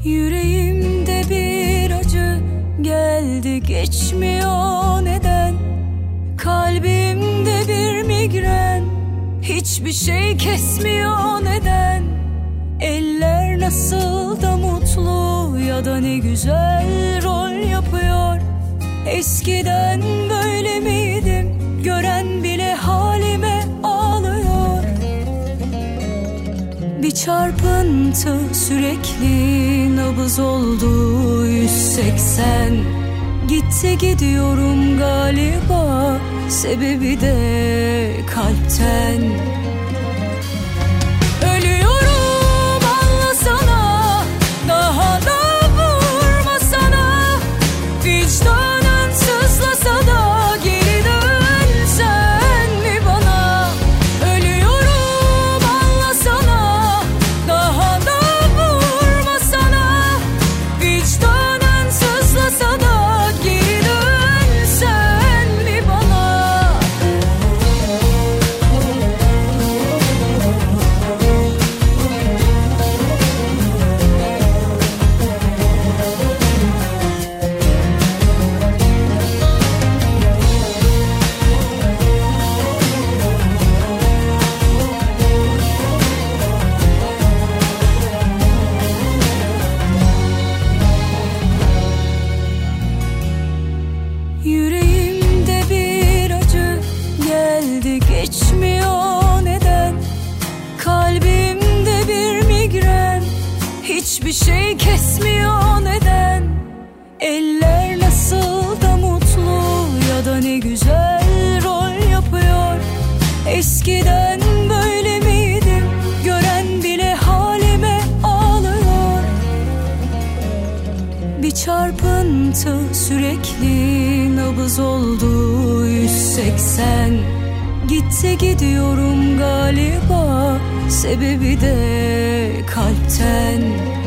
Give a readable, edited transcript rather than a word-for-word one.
Yüreğimde bir acı geldi geçmiyor neden? Kalbimde bir migren, hiçbir şey kesmiyor neden? Eller nasıl da mutlu ya da ne güzel rol yapıyor. Eskiden böyle miydim? Gören bile halime ağlıyor. Bir çarpıntı sürekli nabız oldu 180. Gitti gidiyorum galiba, sebebi de kalpten. Ölüyorum anlasana, daha da vurmasana. Vicdanın sızlasa da geri dönsen mi bana? Ölüyorum anlasana, daha da vurmasana. Vicdanın sızlasa da geri dönsen mi bana? Yüreğimde bir acı geldi geçmiyor neden? Kalbimde bir migren, hiçbir şey kesmiyor neden? Eller nasıl da mutlu ya da ne güzel rol yapıyor. Eskiden böyle miydim? Gören bile halime ağlıyor. Bir çarpıntı sürekli nabız oldu 180. Gitti gidiyorum galiba, sebebi de kalpten.